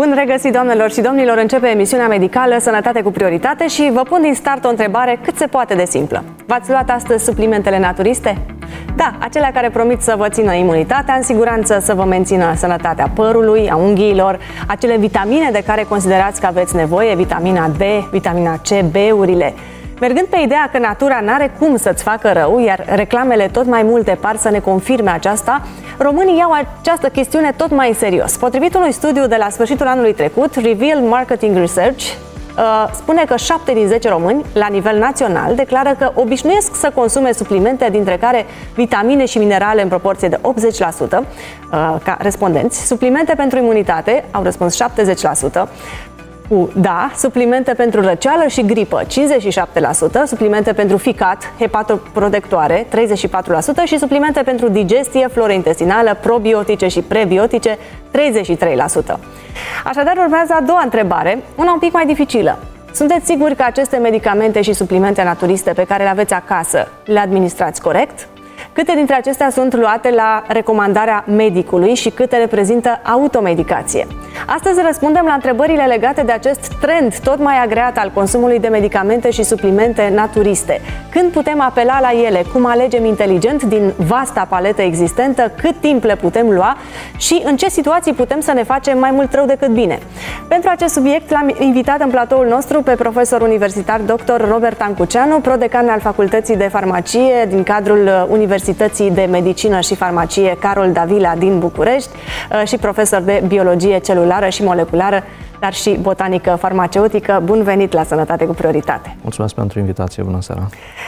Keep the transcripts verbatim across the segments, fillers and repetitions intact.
Bun regăsit, doamnelor și domnilor! Începe emisiunea medicală Sănătate cu prioritate și vă pun din start o întrebare cât se poate de simplă. V-ați luat astăzi suplimentele naturiste? Da, acelea care promit să vă țină imunitatea în siguranță, să vă mențină sănătatea părului, a unghiilor, acele vitamine de care considerați că aveți nevoie, vitamina D, vitamina C, B-urile. Mergând pe ideea că natura n-are cum să-ți facă rău, iar reclamele tot mai multe par să ne confirme aceasta, românii iau această chestiune tot mai în serios. Potrivit unui studiu de la sfârșitul anului trecut, Reveal Marketing Research uh, spune că șapte din zece români, la nivel național, declară că obișnuiesc să consume suplimente, dintre care vitamine și minerale în proporție de optzeci la sută, uh, ca respondenți. Suplimente pentru imunitate au răspuns șaptezeci la sută. Cu da, suplimente pentru răceală și gripă, cincizeci și șapte la sută, suplimente pentru ficat, hepatoprotectoare, treizeci și patru la sută și suplimente pentru digestie, floră intestinală, probiotice și prebiotice, treizeci și trei la sută. Așadar, urmează a doua întrebare, una un pic mai dificilă. Sunteți siguri că aceste medicamente și suplimente naturiste pe care le aveți acasă le administrați corect? Câte dintre acestea sunt luate la recomandarea medicului și câte reprezintă automedicație? Astăzi răspundem la întrebările legate de acest trend tot mai agreat al consumului de medicamente și suplimente naturiste. Când putem apela la ele? Cum alegem inteligent din vasta paletă existentă? Cât timp le putem lua? Și în ce situații putem să ne facem mai mult rău decât bine? Pentru acest subiect l-am invitat în platoul nostru pe profesor universitar doctor Robert Ancuceanu, prodecan al Facultății de Farmacie din cadrul Universității de Medicină și Farmacie Carol Davila din București și profesor de biologie celulară și moleculară, dar și botanică farmaceutică. Bun venit la Sănătate cu prioritate! Mulțumesc pentru invitație, bună seara!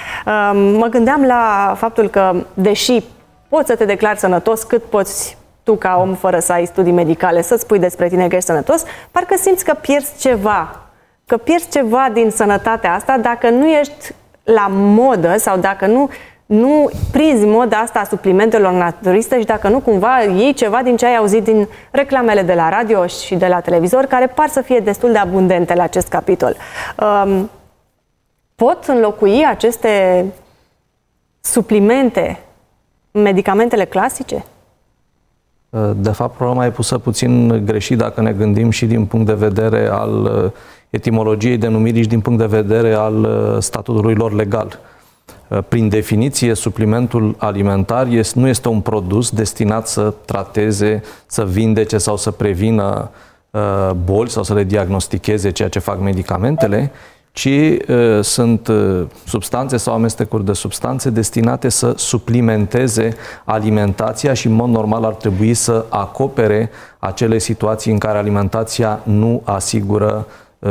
Mă gândeam la faptul că, deși poți să te declari sănătos cât poți tu ca om fără să ai studii medicale, să spui despre tine că ești sănătos, parcă simți că pierzi ceva, că pierzi ceva din sănătatea asta dacă nu ești la modă sau dacă nu nu prinzi moda asta a suplimentelor naturiste și dacă nu cumva iei ceva din ce ai auzit din reclamele de la radio și de la televizor, care par să fie destul de abundente la acest capitol. Um, pot înlocui aceste suplimente medicamentele clasice? De fapt, problema e pusă puțin greșit dacă ne gândim și din punct de vedere al etimologiei denumirii și din punct de vedere al statutului lor legal. Prin definiție, suplimentul alimentar nu este un produs destinat să trateze, să vindece sau să prevină boli sau să le diagnosticheze, ceea ce fac medicamentele, ci sunt substanțe sau amestecuri de substanțe destinate să suplimenteze alimentația și, în mod normal, ar trebui să acopere acele situații în care alimentația nu asigură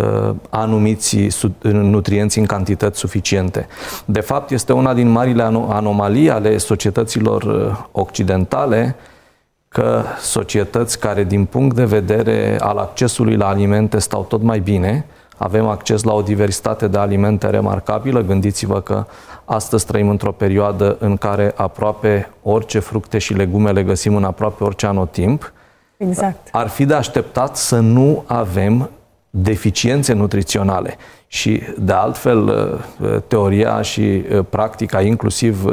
anumiți nutrienți în cantități suficiente. De fapt, este una din marile anomalii ale societăților occidentale că societăți care, din punct de vedere al accesului la alimente, stau tot mai bine, avem acces la o diversitate de alimente remarcabilă. Gândiți-vă că astăzi trăim într-o perioadă în care aproape orice fructe și legume le găsim în aproape orice anotimp. Exact. Ar fi de așteptat să nu avem deficiențe nutriționale și, de altfel, teoria și practica, inclusiv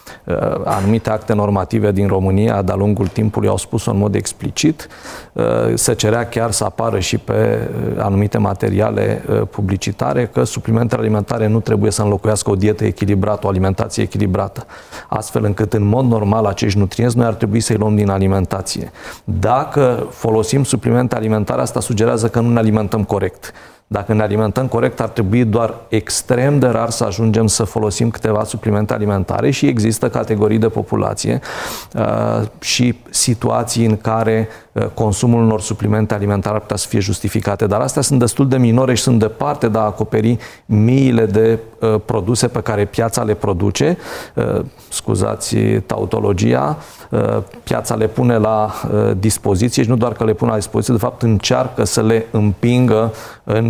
anumite acte normative din România de-a lungul timpului au spus-o în mod explicit. Se cerea chiar să apară și pe anumite materiale publicitare că suplimentele alimentare nu trebuie să înlocuiască o dietă echilibrată, o alimentație echilibrată, astfel încât, în mod normal, acești nutrienți noi ar trebui să-i luăm din alimentație. Dacă folosim suplimente alimentare, asta sugerează că nu ne alimentăm corect. Dacă ne alimentăm corect, ar trebui doar extrem de rar să ajungem să folosim câteva suplimente alimentare și există categorii de populație uh, și situații în care uh, consumul unor suplimente alimentare ar putea să fie justificate. Dar astea sunt destul de minore și sunt departe de a acoperi miile de uh, produse pe care piața le produce. Uh, scuzați tautologia, uh, piața le pune la uh, dispoziție și nu doar că le pune la dispoziție, de fapt încearcă să le împingă în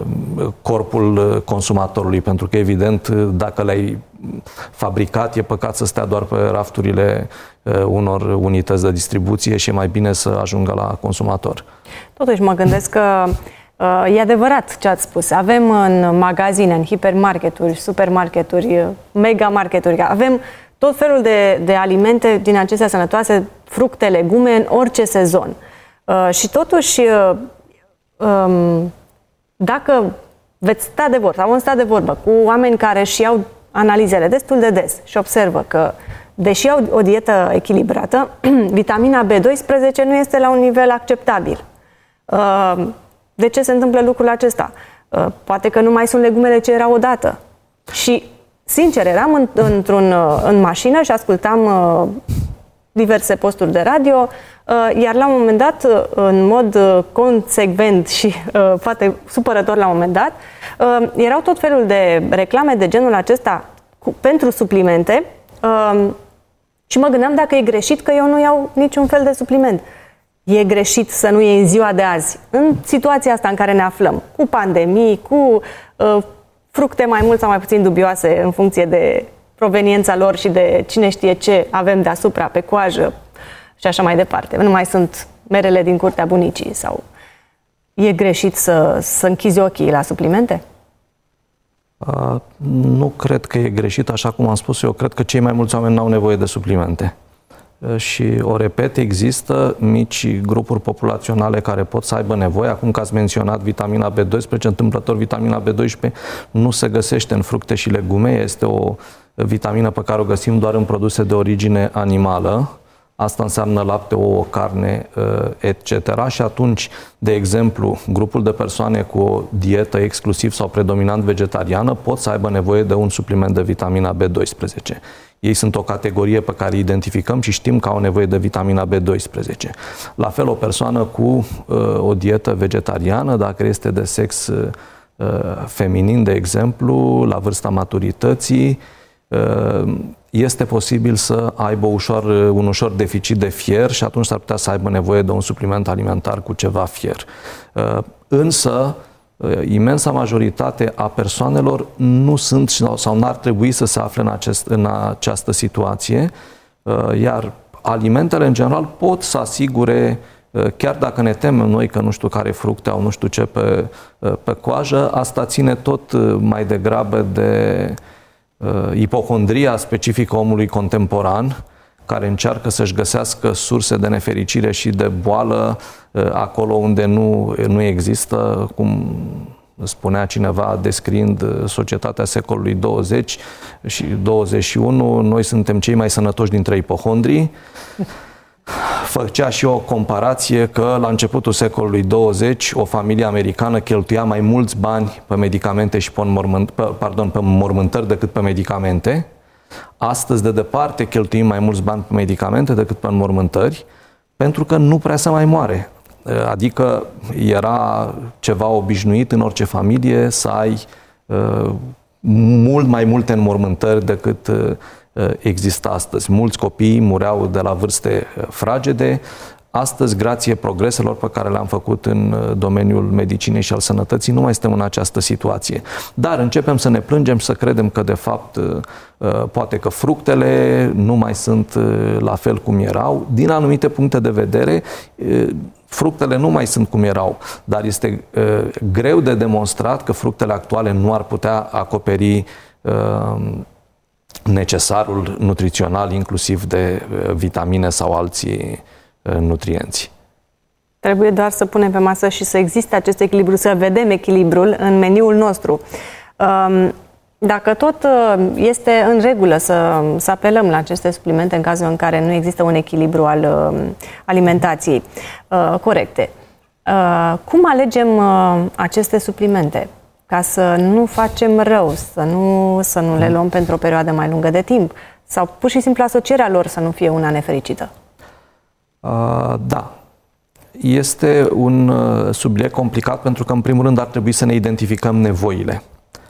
corpul consumatorului, pentru că, evident, dacă le-ai fabricat, e păcat să stea doar pe rafturile unor unități de distribuție și e mai bine să ajungă la consumator. Totuși, mă gândesc că e adevărat ce ați spus. Avem în magazine, în hipermarketuri, supermarketuri, megamarketuri, avem tot felul de, de alimente din acestea sănătoase, fructe, legume, în orice sezon. Și totuși, dacă veți sta de vorbă, sau vom sta de vorbă cu oameni care își iau analizele destul de des și observă că, deși au o dietă echilibrată, vitamina B doisprezece nu este la un nivel acceptabil. De ce se întâmplă lucrul acesta? Poate că nu mai sunt legumele ce erau odată. Și, sincer, eram în, într-un, în mașină și ascultam diverse posturi de radio, iar la un moment dat, în mod consecvent și poate supărător la un moment dat, erau tot felul de reclame de genul acesta cu, pentru suplimente și mă gândeam dacă e greșit că eu nu iau niciun fel de supliment. E greșit să nu iei în ziua de azi, în situația asta în care ne aflăm, cu pandemii, cu uh, fructe mai mult sau mai puțin dubioase în funcție de proveniența lor și de cine știe ce avem deasupra, pe coajă și așa mai departe. Nu mai sunt merele din curtea bunicii sau... E greșit să, să închizi ochii la suplimente? Uh, nu cred că e greșit, așa cum am spus eu, cred că cei mai mulți oameni n-au nevoie de suplimente. Și o repet, există mici grupuri populaționale care pot să aibă nevoie. Acum că ați menționat vitamina B doisprezece, întâmplător vitamina B doisprezece nu se găsește în fructe și legume, este o vitamină pe care o găsim doar în produse de origine animală. Asta înseamnă lapte, ouă, carne, et cetera. Și atunci, de exemplu, grupul de persoane cu o dietă exclusiv sau predominant vegetariană pot să aibă nevoie de un supliment de vitamina B doisprezece. Ei sunt o categorie pe care îi identificăm și știm că au nevoie de vitamina B doisprezece. La fel, o persoană cu uh, o dietă vegetariană, dacă este de sex uh, feminin, de exemplu, la vârsta maturității, uh, este posibil să aibă ușor, un ușor deficit de fier și atunci s-ar putea să aibă nevoie de un supliment alimentar cu ceva fier. Uh, însă, imensa majoritate a persoanelor nu sunt sau n-ar trebui să se afle în, acest, în această situație, iar alimentele în general pot să asigure, chiar dacă ne temem noi că nu știu care fructe au nu știu ce pe, pe coajă, asta ține tot mai degrabă de ipocondria specifică omului contemporan, care încearcă să-și găsească surse de nefericire și de boală acolo unde nu, nu există, cum spunea cineva descriind societatea secolului douăzeci și douăzeci și unu, noi suntem cei mai sănătoși dintre ipocondrii. Făcea și o comparație că la începutul secolului douăzeci o familie americană cheltuia mai mulți bani pe medicamente și pe, înmormânt, pe, pardon, pe înmormântări decât pe medicamente. Astăzi, de departe, cheltuim mai mulți bani pe medicamente decât pe înmormântări, pentru că nu prea se mai moare. Adică era ceva obișnuit în orice familie să ai uh, mult mai multe înmormântări decât uh, există astăzi. Mulți copii mureau de la vârste fragede. Astăzi, grație progreselor pe care le-am făcut în domeniul medicinei și al sănătății, nu mai suntem în această situație. Dar începem să ne plângem și să credem că, de fapt, poate că fructele nu mai sunt la fel cum erau. Din anumite puncte de vedere, fructele nu mai sunt cum erau, dar este greu de demonstrat că fructele actuale nu ar putea acoperi necesarul nutrițional, inclusiv de vitamine sau alții nutrienți. Trebuie doar să punem pe masă și să existe acest echilibru, să vedem echilibrul în meniul nostru. Dacă tot este în regulă să, să apelăm la aceste suplimente în cazul în care nu există un echilibru al alimentației corecte, cum alegem aceste suplimente ca să nu facem rău, să nu, să nu le luăm pentru o perioadă mai lungă de timp sau pur și simplu asocierea lor să nu fie una nefericită? Uh, da. Este un uh, subiect complicat pentru că, în primul rând, ar trebui să ne identificăm nevoile.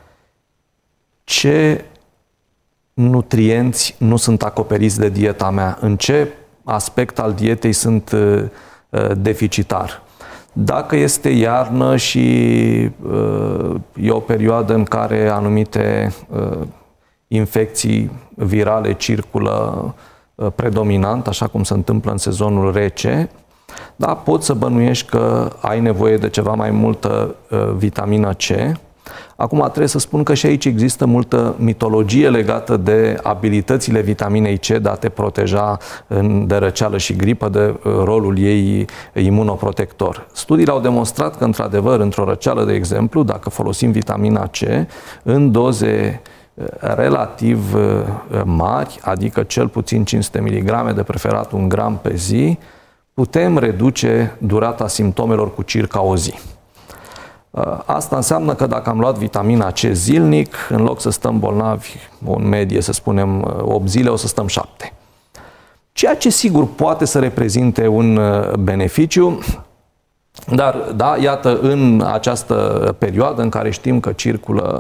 Ce nutrienți nu sunt acoperiți de dieta mea? În ce aspect al dietei sunt uh, deficitar? Dacă este iarnă și uh, e o perioadă în care anumite uh, infecții virale circulă uh, predominant, așa cum se întâmplă în sezonul rece, da, poți să bănuiești că ai nevoie de ceva mai multă uh, vitamină C Acum trebuie să spun că și aici există multă mitologie legată de abilitățile vitaminei C de a te proteja de răceală și gripă, de rolul ei imunoprotector. Studiile au demonstrat că, într-adevăr, într-o răceală, de exemplu, dacă folosim vitamina C în doze relativ mari, adică cel puțin cinci sute miligrame, de preferat un gram pe zi, putem reduce durata simptomelor cu circa o zi. Asta înseamnă că dacă am luat vitamina C zilnic, în loc să stăm bolnavi în medie, să spunem, opt zile, o să stăm șapte. Ceea ce sigur poate să reprezinte un beneficiu, dar, da, iată, în această perioadă în care știm că circulă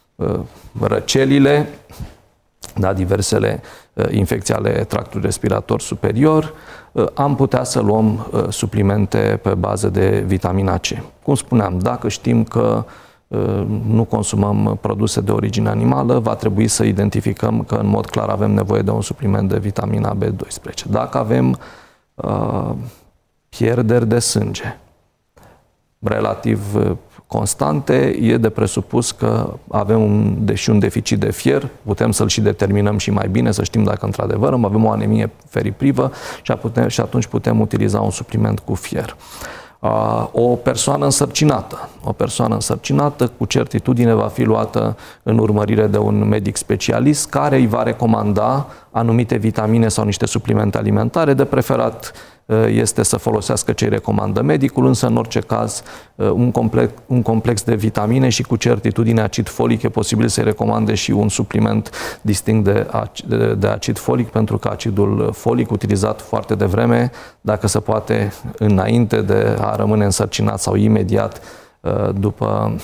răcelile, da, diversele infecții ale tractului respirator superior, am putea să luăm suplimente pe bază de vitamina C. Cum spuneam, dacă știm că nu consumăm produse de origine animală, va trebui să identificăm că în mod clar avem nevoie de un supliment de vitamina B doisprezece. Dacă avem uh, pierderi de sânge relativ constante, e de presupus că avem un, deși un deficit de fier, putem să-l și determinăm și mai bine, să știm dacă într-adevăr avem o anemie feriprivă și, putem, și atunci putem utiliza un supliment cu fier. O persoană însărcinată, o persoană însărcinată cu certitudine va fi luată în urmărire de un medic specialist care îi va recomanda anumite vitamine sau niște suplimente alimentare. De preferat este să folosească ce îi recomandă medicul, însă în orice caz un complex, un complex de vitamine și cu certitudine acid folic e posibil să-i recomande și un supliment distinct de, de, de acid folic, pentru că acidul folic utilizat foarte devreme, dacă se poate înainte de a rămâne însărcinat sau imediat după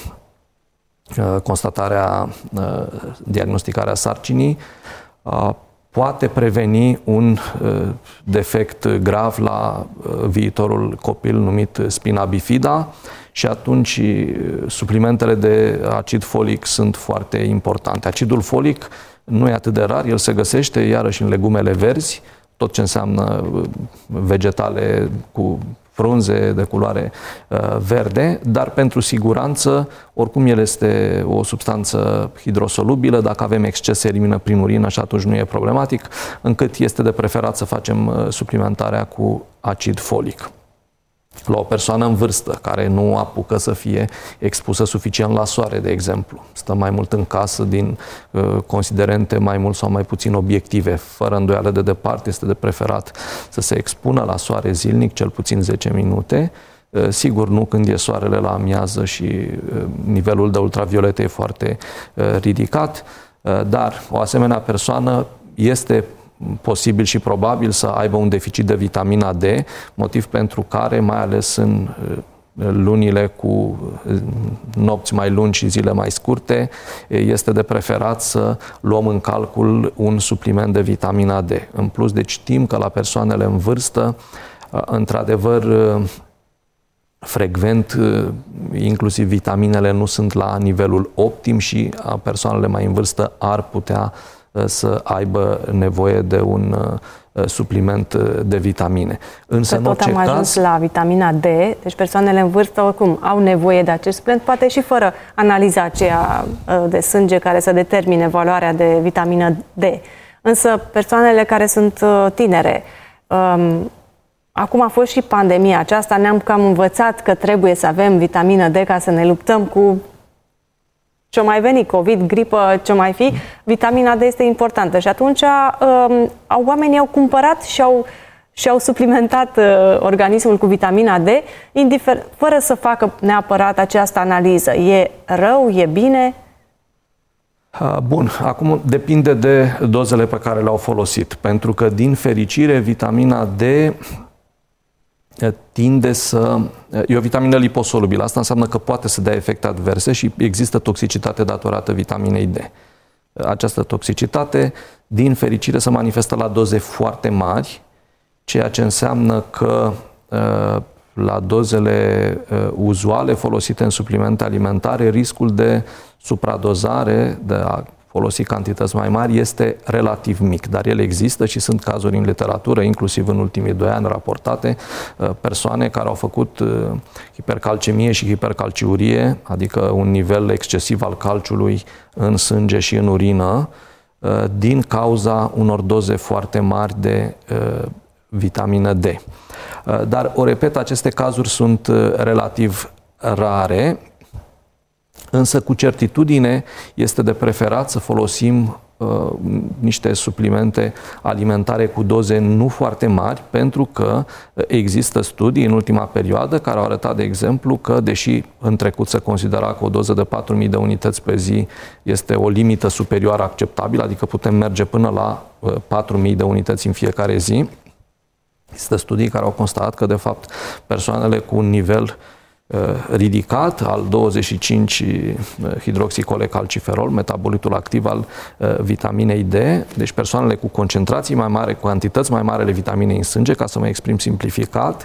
constatarea, diagnosticarea sarcinii, poate preveni un uh, defect grav la uh, viitorul copil numit spina bifida și atunci uh, suplimentele de acid folic sunt foarte importante. Acidul folic nu e atât de rar, el se găsește iarăși în legumele verzi, tot ce înseamnă uh, vegetale cu frunze de culoare uh, verde, dar pentru siguranță, oricum el este o substanță hidrosolubilă, dacă avem exces se elimină prin urină și atunci nu e problematic, încât este de preferat să facem uh, suplimentarea cu acid folic. La o persoană în vârstă care nu apucă să fie expusă suficient la soare, de exemplu, stă mai mult în casă din uh, considerente mai mult sau mai puțin obiective, fără îndoială de departe, este de preferat să se expună la soare zilnic, cel puțin zece minute, uh, sigur nu când e soarele la amiază și uh, nivelul de ultraviolete e foarte uh, ridicat, uh, dar o asemenea persoană este posibil și probabil să aibă un deficit de vitamina D, motiv pentru care, mai ales în lunile cu nopți mai lungi și zile mai scurte, este de preferat să luăm în calcul un supliment de vitamina D. În plus, deci știm că la persoanele în vârstă, într-adevăr, frecvent, inclusiv vitaminele nu sunt la nivelul optim și persoanele mai în vârstă ar putea să aibă nevoie de un uh, supliment de vitamine. Însă, că tot am ajuns caz, la vitamina D, deci persoanele în vârstă oricum au nevoie de acest supliment, poate și fără analiza aceea uh, de sânge care să determine valoarea de vitamină D. Însă persoanele care sunt uh, tinere, um, acum a fost și pandemia aceasta, ne-am cam învățat că trebuie să avem vitamină D ca să ne luptăm cu ce-o mai veni, COVID, gripă, ce-o mai fi, vitamina D este importantă. Și atunci um, oamenii au cumpărat și au, și au suplimentat uh, organismul cu vitamina D, indifer- fără să facă neapărat această analiză. E rău, e bine? Bun, acum depinde de dozele pe care le-au folosit, pentru că, din fericire, vitamina D tinde să... E o vitamină liposolubilă. Asta înseamnă că poate să dea efecte adverse și există toxicitate datorată vitaminei D. Această toxicitate, din fericire, se manifestă la doze foarte mari, ceea ce înseamnă că la dozele uzuale folosite în suplimente alimentare, riscul de supradozare, de a folosi cantități mai mari este relativ mic, dar el există și sunt cazuri în literatură, inclusiv în ultimii doi ani raportate, persoane care au făcut hipercalcemie și hipercalciurie, adică un nivel excesiv al calciului în sânge și în urină, din cauza unor doze foarte mari de vitamină D. Dar, o repet, aceste cazuri sunt relativ rare, însă cu certitudine este de preferat să folosim uh, niște suplimente alimentare cu doze nu foarte mari, pentru că există studii în ultima perioadă care au arătat, de exemplu, că deși în trecut se considera că o doză de patru mii de unități pe zi este o limită superioară acceptabilă, adică putem merge până la uh, patru mii de unități în fiecare zi, există studii care au constatat că, de fapt, persoanele cu un nivel ridicat al douăzeci și cinci hidroxicolecalciferol, metabolitul activ al vitaminei D, deci persoanele cu concentrații mai mari, cu cantități mai mari ale vitaminei în sânge, ca să mă exprim simplificat,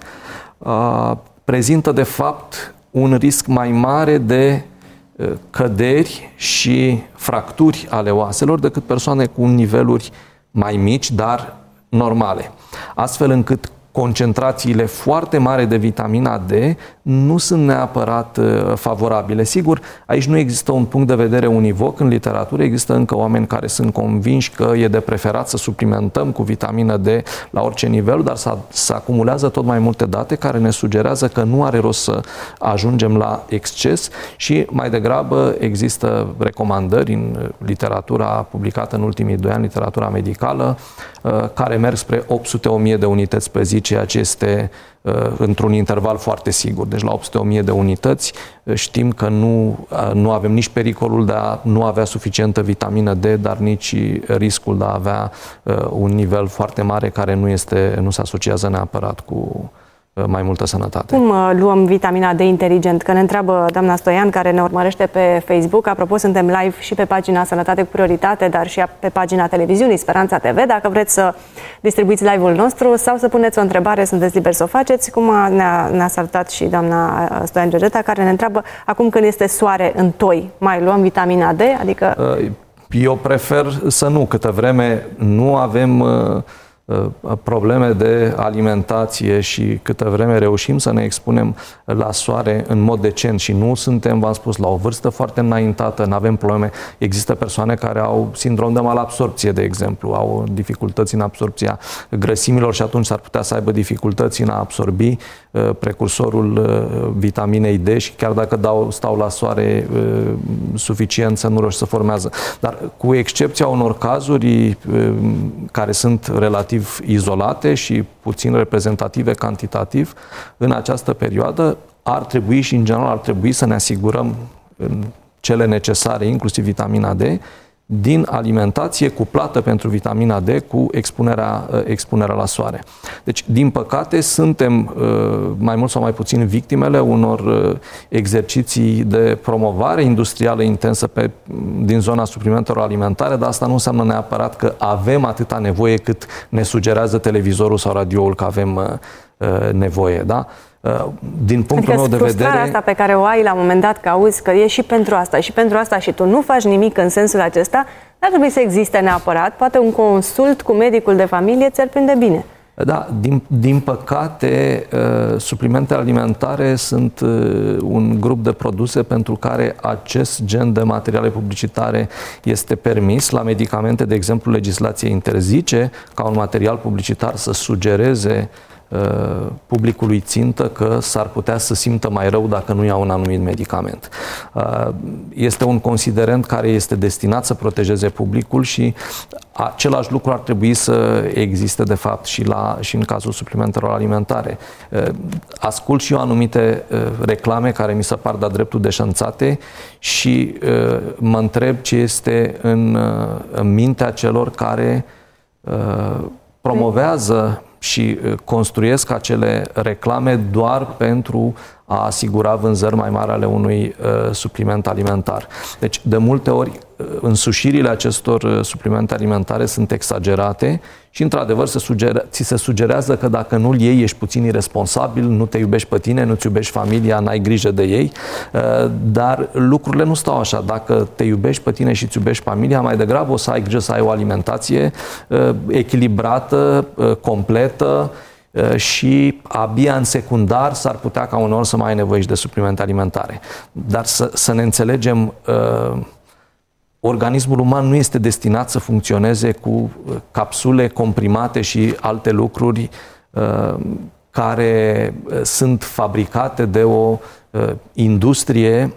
prezintă de fapt un risc mai mare de căderi și fracturi ale oaselor decât persoane cu niveluri mai mici, dar normale. Astfel încât concentrațiile foarte mari de vitamina D nu sunt neapărat uh, favorabile. Sigur, aici nu există un punct de vedere univoc în literatură, există încă oameni care sunt convinși că e de preferat să suplimentăm cu vitamină D la orice nivel, dar se acumulează tot mai multe date care ne sugerează că nu are rost să ajungem la exces și mai degrabă există recomandări în literatura publicată în ultimii doi ani, literatura medicală, uh, care merg spre opt sute - o mie de unități pe zi, ceea ce este uh, într-un interval foarte sigur. Deci la opt sute - o mie de unități uh, știm că nu, uh, nu avem nici pericolul de a nu avea suficientă vitamină D, dar nici riscul de a avea uh, un nivel foarte mare care nu, este, nu se asociază neapărat cu mai multă sănătate. Cum uh, luăm vitamina D inteligent? Că ne întreabă doamna Stoian, care ne urmărește pe Facebook. Apropo, suntem live și pe pagina Sănătate cu Prioritate, dar și pe pagina televiziunii Speranța T V. Dacă vreți să distribuiți live-ul nostru sau să puneți o întrebare, sunteți liberi să o faceți, cum ne-a, ne-a salutat și doamna Stoian Georgeta, care ne întreabă, acum când este soare în toi, mai luăm vitamina D? Adică... Eu prefer să nu, câtă vreme nu avem probleme de alimentație și câtă vreme reușim să ne expunem la soare în mod decent și nu suntem, v-am spus, la o vârstă foarte înaintată, nu avem probleme. Există persoane care au sindrom de malabsorpție, de exemplu, au dificultăți în absorpția grăsimilor și atunci s-ar putea să aibă dificultăți în a absorbi uh, precursorul uh, vitaminei D și chiar dacă dau, stau la soare uh, suficient să nu reuși să formează. Dar cu excepția unor cazuri uh, care sunt relativ izolate și puțin reprezentative cantitativ, în această perioadă ar trebui și în general ar trebui să ne asigurăm cele necesare, inclusiv vitamina D, din alimentație cuplată pentru vitamina D cu expunerea, expunerea la soare. Deci, din păcate, suntem mai mult sau mai puțin victimele unor exerciții de promovare industrială intensă pe, din zona suplimentelor alimentare, dar asta nu înseamnă neapărat că avem atâta nevoie cât ne sugerează televizorul sau radioul că avem nevoie, da? Din punctul adică meu de vedere... asta pe care o ai la un moment dat, că auzi că e și pentru asta, și pentru asta și tu nu faci nimic în sensul acesta, n-ar trebui să existe neapărat. Poate un consult cu medicul de familie ți-ar prinde bine. Da, din, din păcate, suplimentele alimentare sunt un grup de produse pentru care acest gen de materiale publicitare este permis. La medicamente, de exemplu, legislația interzice ca un material publicitar să sugereze publicului țintă că s-ar putea să simtă mai rău dacă nu ia un anumit medicament. Este un considerent care este destinat să protejeze publicul și același lucru ar trebui să existe de fapt și, la, și în cazul suplimentelor alimentare. Ascult și eu anumite reclame care mi se par de-a dreptul deșanțate și mă întreb ce este în, în mintea celor care promovează și construiesc acele reclame doar pentru a asigura vânzări mai mari ale unui uh, supliment alimentar. Deci, de multe ori, însușirile acestor suplimente alimentare sunt exagerate și, într-adevăr, se sugere, ți se sugerează că dacă nu-l iei, ești puțin irresponsabil, nu te iubești pe tine, nu-ți iubești familia, n-ai grijă de ei, dar lucrurile nu stau așa. Dacă te iubești pe tine și îți iubești familia, mai degrabă o să ai grijă să ai o alimentație echilibrată, completă, și abia în secundar s-ar putea ca uneori să mai ai nevoie și de suplimente alimentare. Dar să, să ne înțelegem, uh, organismul uman nu este destinat să funcționeze cu capsule comprimate și alte lucruri uh, care sunt fabricate de o uh, industrie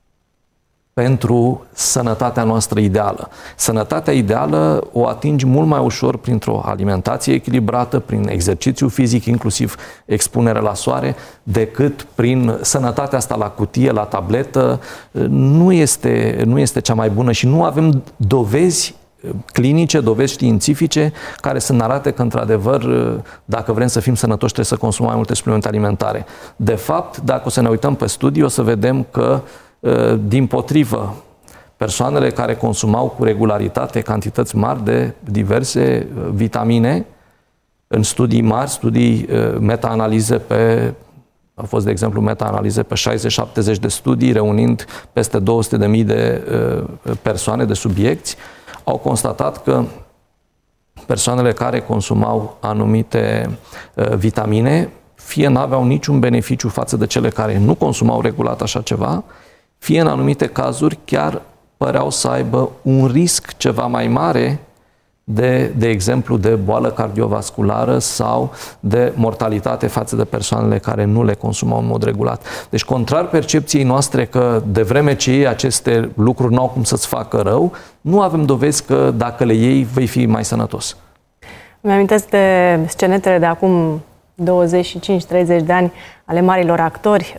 pentru sănătatea noastră ideală. Sănătatea ideală o atingi mult mai ușor printr-o alimentație echilibrată, prin exercițiu fizic, inclusiv expunere la soare, decât prin sănătatea asta la cutie, la tabletă. Nu este, nu este cea mai bună și nu avem dovezi clinice, dovezi științifice care să ne arate că, într-adevăr, dacă vrem să fim sănătoși, trebuie să consumăm mai multe suplimente alimentare. De fapt, dacă o să ne uităm pe studii, o să vedem că dimpotrivă, persoanele care consumau cu regularitate cantități mari de diverse vitamine, în studii mari, studii meta-analize pe, au fost, de exemplu, meta-analize pe șaizeci șaptezeci de studii, reunind peste două sute de mii de persoane, de subiecți, au constatat că persoanele care consumau anumite vitamine fie n-aveau niciun beneficiu față de cele care nu consumau regulat așa ceva, fie în anumite cazuri chiar păreau să aibă un risc ceva mai mare de, de exemplu, de boală cardiovasculară sau de mortalitate față de persoanele care nu le consumau în mod regulat. Deci, contrar percepției noastre că de vreme ce iei aceste lucruri n-au cum să-ți facă rău, nu avem dovezi că dacă le iei vei fi mai sănătos. Îmi amintesc de scenetele de acum douăzeci și cinci treizeci de ani ale marilor actori.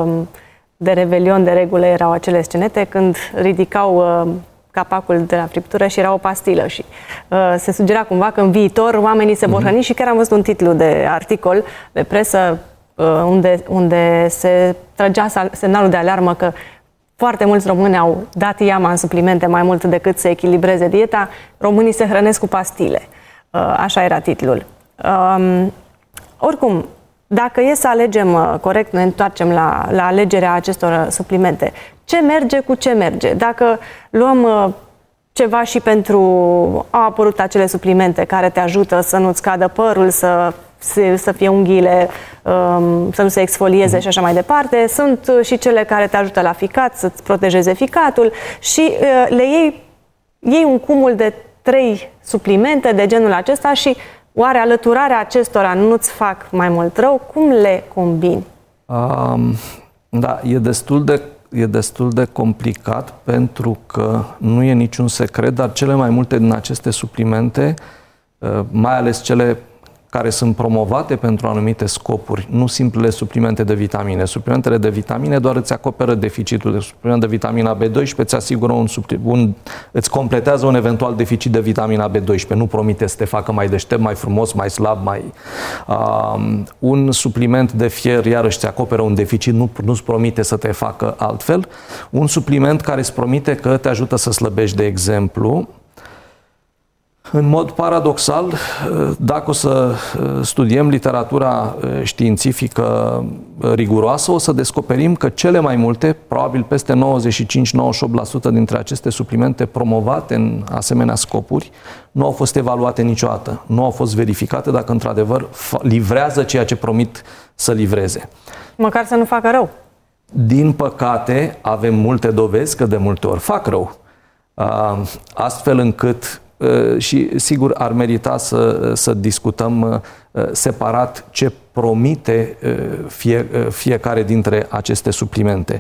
De Revelion, de regulă, erau acele scenete când ridicau uh, capacul de la friptură și era o pastilă și uh, se sugera cumva că în viitor oamenii se vor hrăni, mm-hmm. și chiar am văzut un titlu de articol de presă uh, unde, unde se trăgea semnalul de alarmă că foarte mulți români au dat iama în suplimente mai mult decât să echilibreze dieta, românii se hrănesc cu pastile. Uh, așa era titlul. Uh, oricum, dacă e să alegem uh, corect, ne întoarcem la, la alegerea acestor suplimente. Ce merge cu ce merge? Dacă luăm uh, ceva și pentru... Au apărut acele suplimente care te ajută să nu-ți cadă părul, să, să, să fie unghiile, um, să nu se exfolieze și așa mai departe. Sunt uh, și cele care te ajută la ficat, să-ți protejeze ficatul și uh, le iei, iei un cumul de trei suplimente de genul acesta și oare alăturarea acestora nu-ți fac mai mult rău? Cum le combini? Um, da, e destul de, e destul de complicat pentru că nu e niciun secret, dar cele mai multe din aceste suplimente, mai ales cele care sunt promovate pentru anumite scopuri, nu simplele suplimente de vitamine. Suplimentele de vitamine doar îți acoperă deficitul de supliment de vitamina B doisprezece, îți asigură un, un îți completează un eventual deficit de vitamina B doisprezece, nu promite să te facă mai deștept, mai frumos, mai slab, mai... Uh, un supliment de fier, iarăși, îți acoperă un deficit, nu, nu-ți promite să te facă altfel. Un supliment care îți promite că te ajută să slăbești, de exemplu. În mod paradoxal, dacă o să studiem literatura științifică riguroasă, o să descoperim că cele mai multe, probabil peste nouăzeci și cinci nouăzeci și opt la sută dintre aceste suplimente promovate în asemenea scopuri, nu au fost evaluate niciodată, nu au fost verificate dacă într-adevăr livrează ceea ce promit să livreze. Măcar să nu facă rău. Din păcate, avem multe dovezi că de multe ori fac rău, astfel încât și sigur ar merita să, să discutăm separat ce promite fie, fiecare dintre aceste suplimente.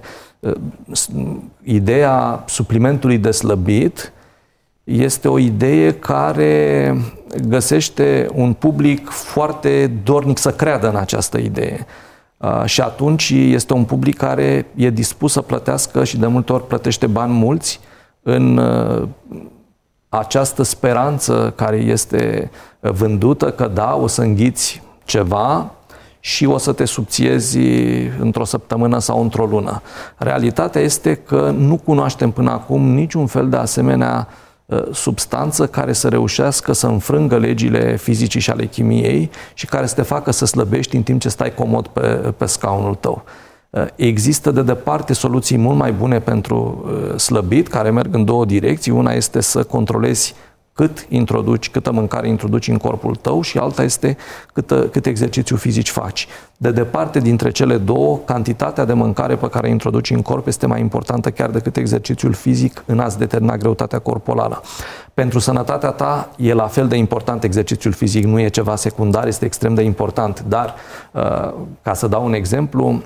Ideea suplimentului de slăbit este o idee care găsește un public foarte dornic să creadă în această idee. Și atunci este un public care e dispus să plătească și de multe ori plătește bani mulți în această speranță care este vândută că da, o să înghiți ceva și o să te subțiezi într-o săptămână sau într-o lună. Realitatea este că nu cunoaștem până acum niciun fel de asemenea substanță care să reușească să înfrângă legile fizicii și ale chimiei și care să te facă să slăbești în timp ce stai comod pe, pe scaunul tău. Există de departe soluții mult mai bune pentru slăbit, care merg în două direcții. Una este să controlezi cât introduci, câtă mâncare introduci în corpul tău și alta este câtă, cât exercițiu fizic faci. De departe, dintre cele două, cantitatea de mâncare pe care o introduci în corp este mai importantă chiar decât exercițiul fizic în a-ți determina greutatea corporală. Pentru sănătatea ta e la fel de important exercițiul fizic, nu e ceva secundar, este extrem de important. Dar, ca să dau un exemplu,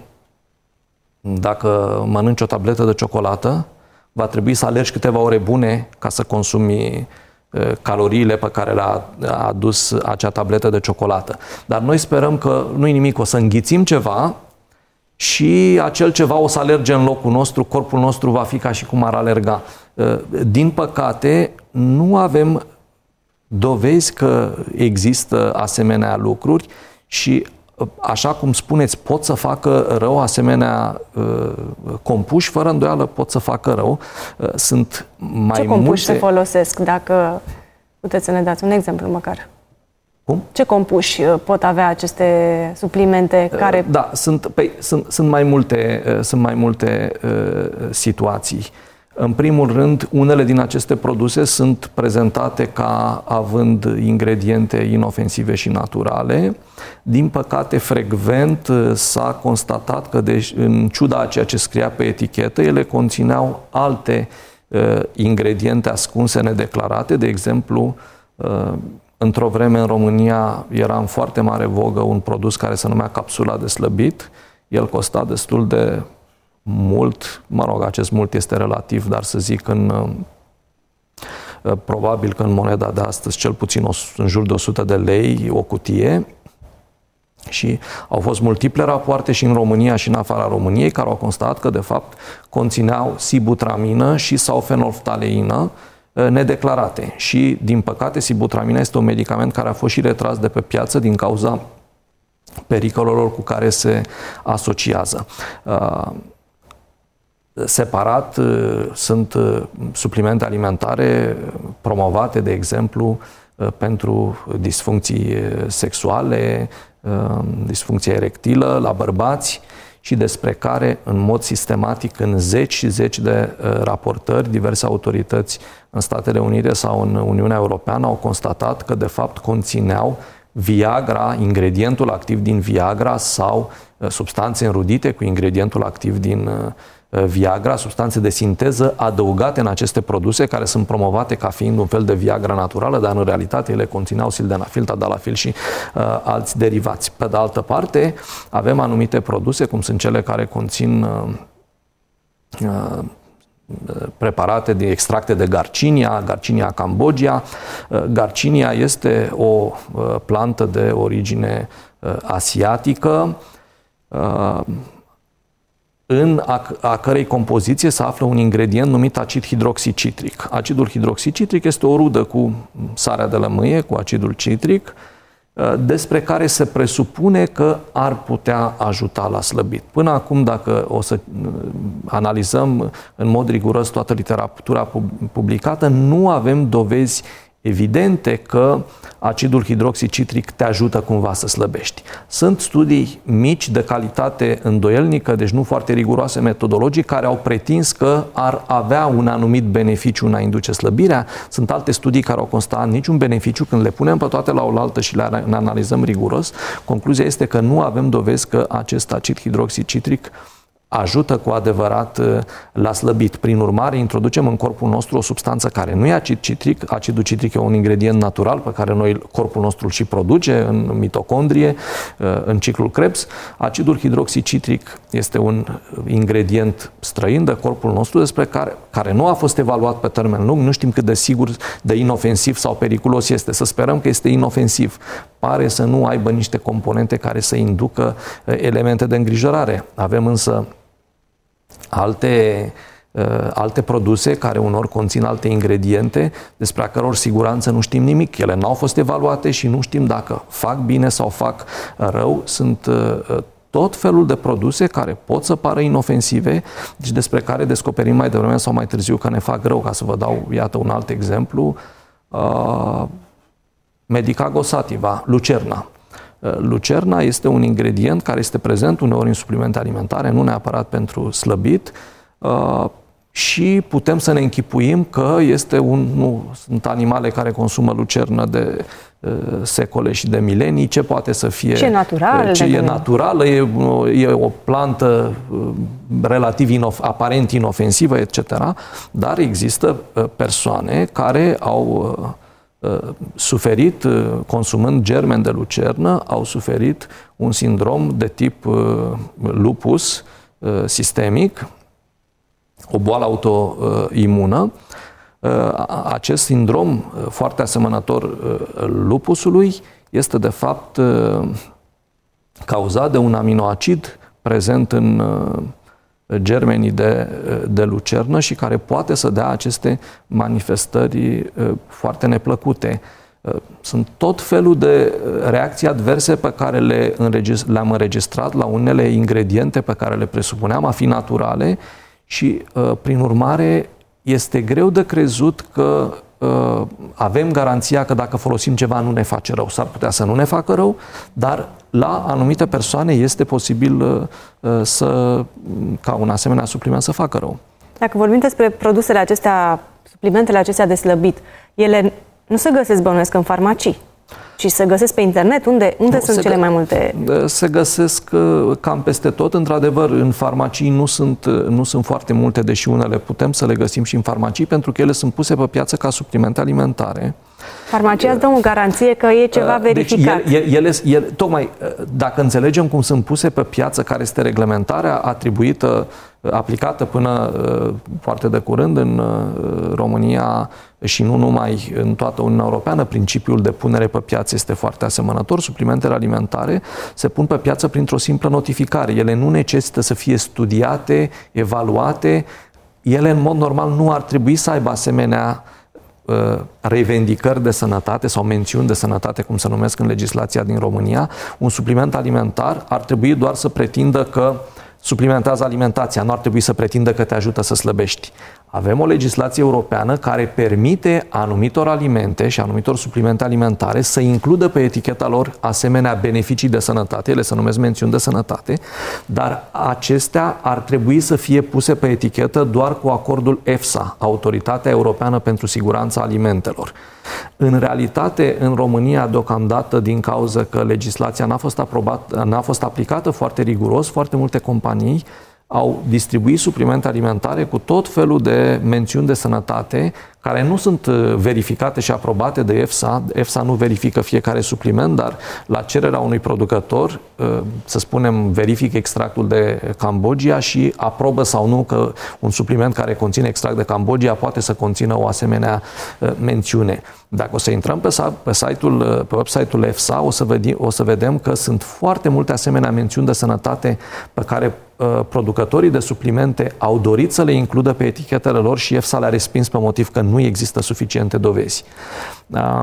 dacă mănânci o tabletă de ciocolată, va trebui să alergi câteva ore bune ca să consumi caloriile pe care le-a adus acea tabletă de ciocolată. Dar noi sperăm că nu-i nimic, o să înghițim ceva și acel ceva o să alerge în locul nostru, corpul nostru va fi ca și cum ar alerga. Din păcate, nu avem dovezi că există asemenea lucruri și așa cum spuneți, pot să facă rău asemenea uh, compuși, fără îndoială pot să facă rău. Uh, sunt mai Ce compuși multe... se folosesc, dacă puteți să ne dați un exemplu măcar? Cum? Ce compuși pot avea aceste suplimente care... Uh, da, sunt, păi, sunt, sunt mai multe, uh, sunt mai multe uh, situații. În primul rând, unele din aceste produse sunt prezentate ca având ingrediente inofensive și naturale. Din păcate, frecvent s-a constatat că, deci, în ciuda a ceea ce scria pe etichetă, ele conțineau alte uh, ingrediente ascunse, nedeclarate. De exemplu, uh, într-o vreme în România era în foarte mare vogă un produs care se numea capsula de slăbit. El costa destul de mult, mă rog, acest mult este relativ, dar să zic în probabil că în moneda de astăzi cel puțin o, în jur de o sută de lei o cutie și au fost multiple rapoarte și în România și în afara României care au constatat că de fapt conțineau sibutramină și sau fenolftaleină nedeclarate și din păcate sibutramina este un medicament care a fost și retras de pe piață din cauza pericolelor cu care se asociază. Separat, sunt suplimente alimentare promovate, de exemplu, pentru disfuncții sexuale, disfuncție erectilă la bărbați și despre care, în mod sistematic, în zeci și zeci de raportări, diverse autorități în Statele Unite sau în Uniunea Europeană au constatat că, de fapt, conțineau Viagra, ingredientul activ din Viagra sau substanțe înrudite cu ingredientul activ din Viagra, substanțe de sinteză adăugate în aceste produse care sunt promovate ca fiind un fel de Viagra naturală, dar în realitate ele conțineau sildenafil, tadalafil și uh, alți derivați. Pe de altă parte, avem anumite produse, cum sunt cele care conțin uh, uh, preparate de extracte de Garcinia, Garcinia cambogia. Garcinia este o plantă de origine asiatică, în a, a cărei compoziție se află un ingredient numit acid hidroxicitric. Acidul hidroxicitric este o rudă cu sarea de lămâie, cu acidul citric, despre care se presupune că ar putea ajuta la slăbit. Până acum, dacă o să analizăm în mod riguros toată literatura publicată, nu avem dovezi evidente că acidul hidroxicitric te ajută cumva să slăbești. Sunt studii mici, de calitate îndoielnică, deci nu foarte riguroase metodologic, care au pretins că ar avea un anumit beneficiu în a induce slăbirea. Sunt alte studii care au constatat niciun beneficiu. Când le punem pe toate la oaltă și le analizăm riguros, concluzia este că nu avem dovezi că acest acid hidroxicitric ajută cu adevărat la slăbit. Prin urmare, introducem în corpul nostru o substanță care nu e acid citric. Acidul citric e un ingredient natural pe care noi, corpul nostru îl și produce în mitocondrie, în ciclul Krebs. Acidul hidroxicitric este un ingredient străin de corpul nostru despre care, care nu a fost evaluat pe termen lung. Nu știm cât de sigur, de inofensiv sau periculos este. Să sperăm că este inofensiv. Pare să nu aibă niște componente care să inducă elemente de îngrijorare. Avem însă alte alte produse care unor conțin alte ingrediente despre a căror siguranță nu știm nimic. Ele n-au fost evaluate și nu știm dacă fac bine sau fac rău. Sunt tot felul de produse care pot să pară inofensive, deci despre care descoperim mai devreme sau mai târziu că ne fac rău. Ca să vă dau, iată, un alt exemplu, uh, Medicago sativa, lucerna. Uh, lucerna este un ingredient care este prezent uneori în suplimente alimentare, nu neapărat pentru slăbit, uh, și putem să ne închipuim că este un, nu sunt animale care consumă lucernă de uh, secole și de milenii, ce poate să fie... Ce natural. Ce e naturală, e, e o plantă uh, relativ inof, aparent inofensivă, et cetera. Dar există uh, persoane care au uh, uh, suferit, uh, consumând germeni de lucernă, au suferit un sindrom de tip uh, lupus uh, sistemic, o boală autoimună. Acest sindrom foarte asemănător lupusului este de fapt cauzat de un aminoacid prezent în germenii de, de lucernă și care poate să dea aceste manifestări foarte neplăcute. Sunt tot felul de reacții adverse pe care le le-am înregistrat la unele ingrediente pe care le presupuneam a fi naturale. Și, prin urmare, este greu de crezut că uh, avem garanția că dacă folosim ceva nu ne face rău. S-ar putea să nu ne facă rău, dar la anumite persoane este posibil uh, să, ca un asemenea supliment să facă rău. Dacă vorbim despre produsele acestea, suplimentele acestea de slăbit, ele nu se găsesc, bănuiesc, în farmacii, și se găsesc pe internet? Unde, unde nu, sunt cele mai multe? Se găsesc cam peste tot. Într-adevăr, în farmacii nu sunt, nu sunt foarte multe, deși unele putem să le găsim și în farmacii, pentru că ele sunt puse pe piață ca suplimente alimentare. Farmacia îți dă o garanție că e ceva verificat. Deci ele, ele, ele, tocmai, dacă înțelegem cum sunt puse pe piață, care este reglementarea atribuită, aplicată până foarte de curând în România și nu numai, în toată Uniunea Europeană, principiul de punere pe piață este foarte asemănător. Suplimentele alimentare se pun pe piață printr-o simplă notificare. Ele nu necesită să fie studiate, evaluate. Ele, în mod normal, nu ar trebui să aibă asemenea revendicări de sănătate sau mențiuni de sănătate, cum se numesc în legislația din România. Un supliment alimentar ar trebui doar să pretindă că suplimentează alimentația, nu ar trebui să pretindă că te ajută să slăbești. Avem o legislație europeană care permite anumitor alimente și anumitor suplimente alimentare să includă pe eticheta lor asemenea beneficii de sănătate, ele se numesc mențiuni de sănătate, dar acestea ar trebui să fie puse pe etichetă doar cu acordul EFSA, Autoritatea Europeană pentru Siguranța Alimentelor. În realitate, în România, deocamdată, din cauza că legislația n-a fost aprobată, n-a fost aplicată foarte riguros, foarte multe companii au distribuit suplimente alimentare cu tot felul de mențiuni de sănătate care nu sunt verificate și aprobate de EFSA. EFSA nu verifică fiecare supliment, dar la cererea unui producător, să spunem, verifică extractul de Cambodgia și aprobă sau nu că un supliment care conține extract de Cambodgia poate să conțină o asemenea mențiune. Dacă o să intrăm pe, pe, site-ul, pe website-ul EFSA, o să, vedem, o să vedem că sunt foarte multe asemenea mențiuni de sănătate pe care uh, producătorii de suplimente au dorit să le includă pe etichetele lor și EFSA le-a respins pe motiv că nu există suficiente dovezi. Uh,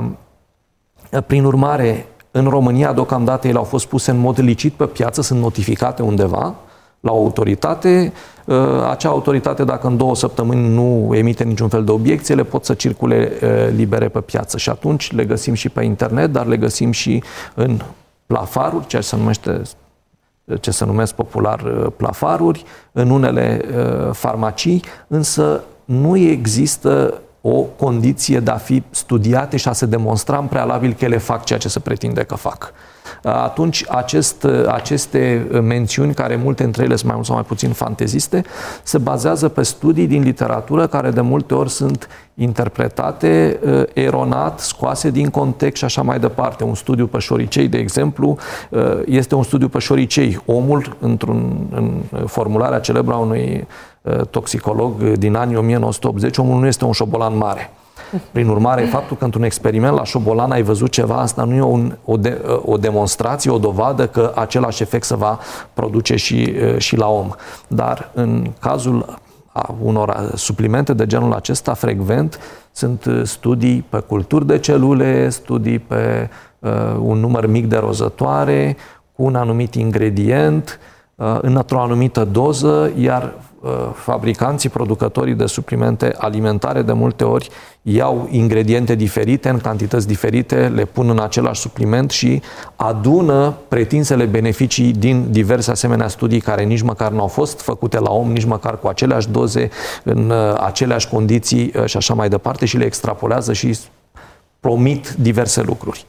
prin urmare, în România, deocamdată, ele au fost puse în mod licit pe piață, sunt notificate undeva la o autoritate. Acea autoritate, dacă în două săptămâni nu emite niciun fel de obiecție, le pot să circule libere pe piață. Și atunci le găsim și pe internet, dar le găsim și în plafaruri, ceea ce se numește, ce se numesc popular plafaruri, în unele farmacii, însă nu există o condiție de a fi studiate și a se demonstra în prealabil că ele fac ceea ce se pretinde că fac. Atunci acest, aceste mențiuni, care multe dintre ele sunt mai mult sau mai puțin fanteziste, se bazează pe studii din literatură care de multe ori sunt interpretate uh, eronat, scoase din context și așa mai departe. Un studiu pe șoricei, de exemplu, uh, este un studiu pe șoricei. Omul, într-un, în formularea celebră a unui uh, toxicolog din anii o mie nouă sute optzeci, omul nu este un șobolan mare. Prin urmare, faptul că într-un experiment la șobolan ai văzut ceva, asta nu e un, o, de, o demonstrație, o dovadă că același efect se va produce și, și la om. Dar în cazul a unor suplimente de genul acesta frecvent sunt studii pe culturi de celule, studii pe uh, un număr mic de rozătoare, cu un anumit ingredient, uh, într-o anumită doză, iar uh, fabricanții, producătorii de suplimente alimentare de multe ori iau ingrediente diferite, în cantități diferite, le pun în același supliment și adună pretinsele beneficii din diverse asemenea studii care nici măcar nu au fost făcute la om, nici măcar cu aceleași doze, în aceleași condiții și așa mai departe și le extrapolează și promit diverse lucruri.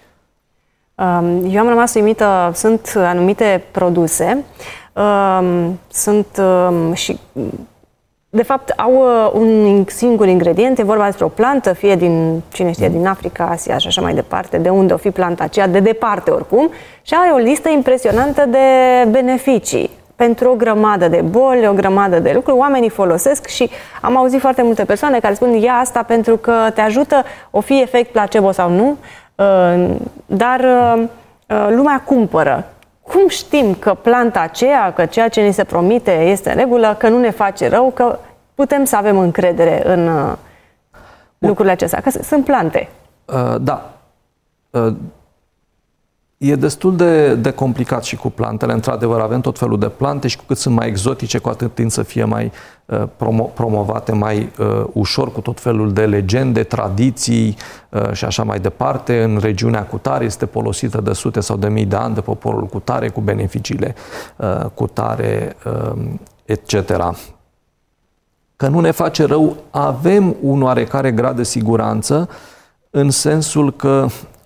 Eu am rămas uimită, sunt anumite produse, sunt și... De fapt, au un singur ingredient, e vorba despre o plantă, fie din, cine știe, din Africa, Asia și așa mai departe, de unde o fi planta aceea, de departe oricum, și are o listă impresionantă de beneficii pentru o grămadă de boli, o grămadă de lucruri. Oamenii folosesc și am auzit foarte multe persoane care spun ia asta pentru că te ajută, o fi efect placebo sau nu, dar lumea cumpără. Cum știm că planta aceea, că ceea ce ni se promite este în regulă, că nu ne face rău, că putem să avem încredere în uh, lucrurile acestea? Că sunt plante. Uh, da. Uh, e destul de, de complicat și cu plantele. Într-adevăr, avem tot felul de plante și cu cât sunt mai exotice, cu atât tind să fie mai uh, promo- promovate mai uh, ușor, cu tot felul de legende, tradiții uh, și așa mai departe. În regiunea cutare este folosită de sute sau de mii de ani de poporul cutare, cu beneficiile uh, cutare, uh, et cetera. Că nu ne face rău, avem un oarecare grad de siguranță în sensul că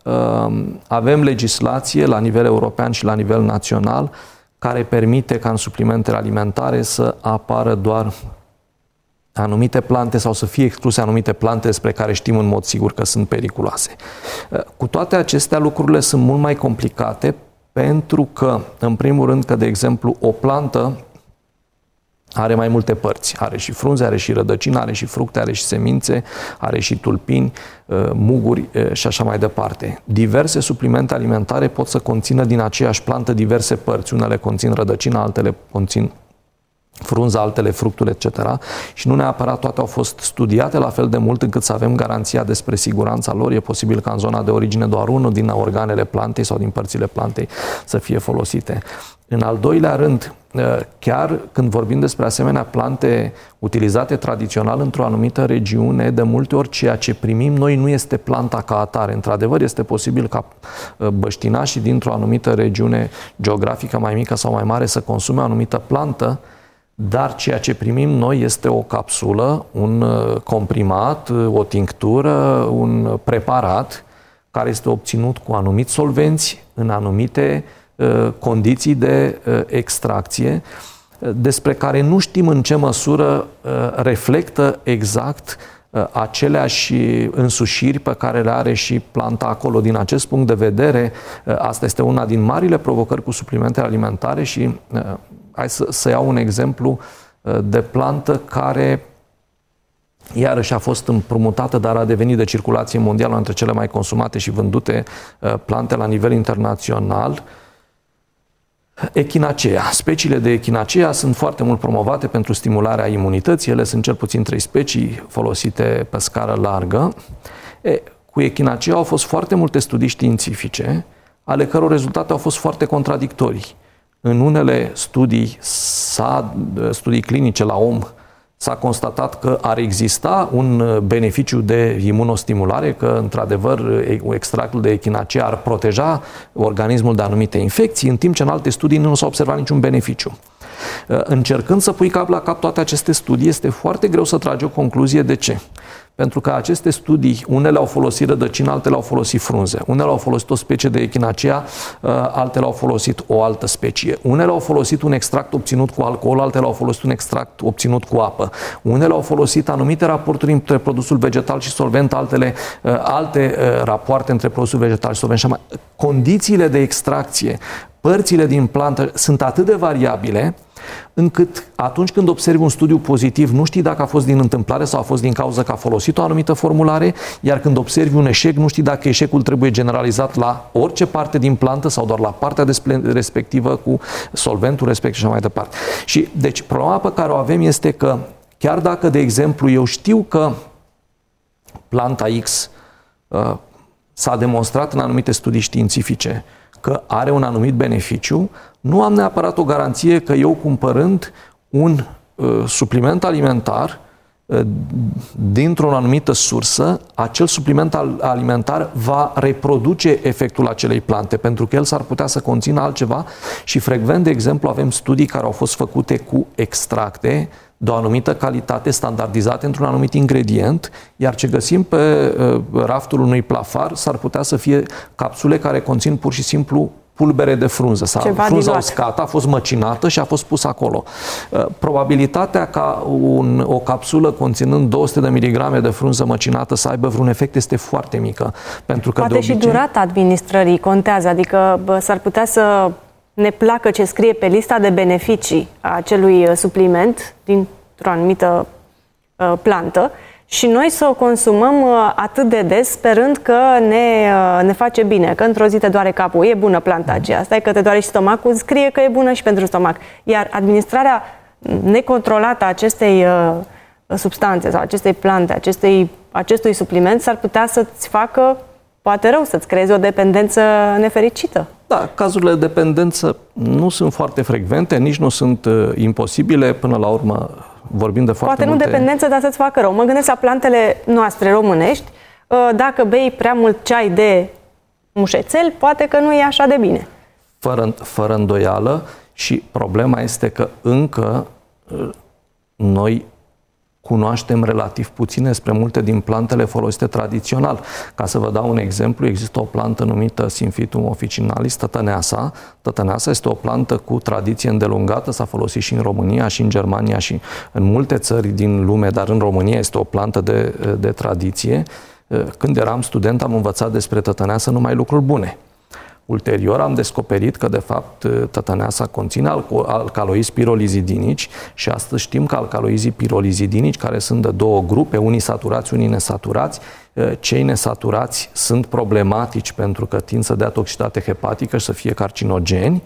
avem legislație la nivel european și la nivel național care permite ca în suplimentele alimentare să apară doar anumite plante sau să fie excluse anumite plante despre care știm în mod sigur că sunt periculoase. Cu toate acestea, lucrurile sunt mult mai complicate pentru că, în primul rând, că, de exemplu, o plantă are mai multe părți. Are și frunze, are și rădăcini, are și fructe, are și semințe, are și tulpini, muguri și așa mai departe. Diverse suplimente alimentare pot să conțină din aceeași plantă diverse părți. Unele conțin rădăcină, altele conțin frunza, altele fructul, et cetera. Și nu neapărat toate au fost studiate la fel de mult încât să avem garanția despre siguranța lor. E posibil ca în zona de origine doar unul din organele plantei sau din părțile plantei să fie folosite. În al doilea rând, chiar când vorbim despre asemenea plante utilizate tradițional într-o anumită regiune, de multe ori ceea ce primim noi nu este planta ca atare. Într-adevăr, este posibil ca băștinașii dintr-o anumită regiune geografică mai mică sau mai mare să consume o anumită plantă, dar ceea ce primim noi este o capsulă, un comprimat, o tinctură, un preparat care este obținut cu anumiți solvenți în anumite condiții de extracție, despre care nu știm în ce măsură reflectă exact aceleași însușiri pe care le are și planta acolo. Din acest punct de vedere, asta este una din marile provocări cu suplimentele alimentare și hai să, să iau un exemplu de plantă care iarăși a fost împrumutată, dar a devenit de circulație mondială între cele mai consumate și vândute plante la nivel internațional. Echinacea. Speciile de echinacea sunt foarte mult promovate pentru stimularea imunității. Ele sunt cel puțin trei specii folosite pe scară largă. E, cu echinacea au fost foarte multe studii științifice, ale căror rezultate au fost foarte contradictorii. În unele studii, studii clinice la om, s-a constatat că ar exista un beneficiu de imunostimulare, că, într-adevăr, extractul de echinacea ar proteja organismul de anumite infecții, în timp ce în alte studii nu s-a observat niciun beneficiu. Încercând să pui cap la cap toate aceste studii, este foarte greu să tragi o concluzie. De ce? Pentru că aceste studii, unele au folosit rădăcini, altele au folosit frunze. Unele au folosit o specie de echinacea, altele au folosit o altă specie. Unele au folosit un extract obținut cu alcool, altele au folosit un extract obținut cu apă. Unele au folosit anumite raporturi între produsul vegetal și solvent, altele alte rapoarte între produsul vegetal și solvent. Și condițiile de extracție, părțile din plantă sunt atât de variabile încât atunci când observi un studiu pozitiv, nu știi dacă a fost din întâmplare sau a fost din cauza că a folosit o anumită formulare, iar când observi un eșec, nu știi dacă eșecul trebuie generalizat la orice parte din plantă sau doar la partea respectivă cu solventul respectiv și așa mai departe. Și deci problema pe care o avem este că Chiar dacă, de exemplu, eu știu că planta X uh, s-a demonstrat în anumite studii științifice că are un anumit beneficiu, nu am neapărat o garanție că eu, cumpărând un uh, supliment alimentar uh, dintr-o anumită sursă, acel supliment alimentar va reproduce efectul acelei plante, pentru că el s-ar putea să conțină altceva și frecvent, de exemplu, avem studii care au fost făcute cu extracte de o anumită calitate, standardizate într-un anumit ingredient, iar ce găsim pe uh, raftul unui plafar s-ar putea să fie capsule care conțin pur și simplu pulbere de frunză. Sau frunza uscată a fost măcinată și a fost pusă acolo. Uh, probabilitatea ca un, o capsulă conținând două sute de miligrame de frunză măcinată să aibă vreun efect este foarte mică. Pentru că poate de obicei... și durata administrării contează, adică bă, s-ar putea să ne placă ce scrie pe lista de beneficii a acelui supliment dintr-o anumită uh, plantă și noi să o consumăm uh, atât de des sperând că ne, uh, ne face bine, că într-o zi te doare capul, e bună planta aceea, stai că te doare și stomacul, scrie că e bună și pentru stomac. Iar administrarea necontrolată a acestei uh, substanțe sau acestei plante, acestei, acestui supliment s-ar putea să-ți facă poate rău, să-ți creezi o dependență nefericită. Da, cazurile de dependență nu sunt foarte frecvente, nici nu sunt uh, imposibile, până la urmă vorbim de foarte Poate multe... nu dependență, dar să-ți facă rău. Mă gândesc la plantele noastre românești, uh, dacă bei prea mult ceai de mușețel, poate că nu e așa de bine. Fără, fără îndoială, și problema este că încă uh, noi cunoaștem relativ puține despre multe din plantele folosite tradițional. Ca să vă dau un exemplu, există o plantă numită Symphytum officinalis, tătăneasa. Tătăneasa este o plantă cu tradiție îndelungată, s-a folosit și în România, și în Germania, și în multe țări din lume, dar în România este o plantă de, de tradiție. Când eram student am învățat despre tătăneasă numai lucruri bune. Ulterior am descoperit că, de fapt, tătăneasa conține alcaloizi pirolizidinici și astăzi știm că alcaloizii pirolizidinici, care sunt de două grupe, unii saturați, unii nesaturați, cei nesaturați sunt problematici pentru că tind să dea toxicitate hepatică și să fie carcinogeni.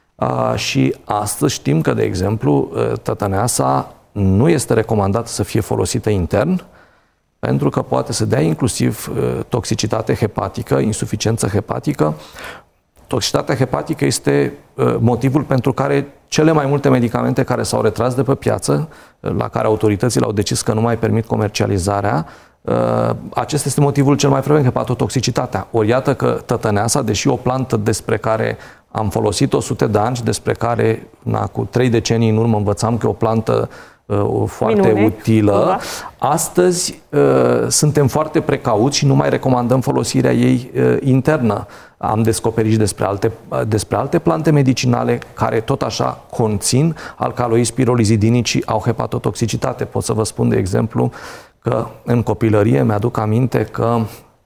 Și astăzi știm că, de exemplu, tătăneasa nu este recomandată să fie folosită intern, pentru că poate să dea inclusiv toxicitate hepatică, insuficiență hepatică. Toxicitatea hepatică este motivul pentru care cele mai multe medicamente care s-au retras de pe piață, la care autoritățile au decis că nu mai permit comercializarea, acesta este motivul cel mai frecvent, hepatotoxicitatea. Ori iată că tătăneasa, deși o plantă despre care am folosit o sută de ani și despre care na, cu trei decenii în urmă învățam că e o plantă uh, foarte Minune. utilă, astăzi uh, suntem foarte precauți și nu mai recomandăm folosirea ei uh, internă. Am descoperit și despre alte, despre alte plante medicinale care tot așa conțin alcaloizi pirolizidinici și au hepatotoxicitate. Pot să vă spun, de exemplu, că în copilărie mi-aduc aminte că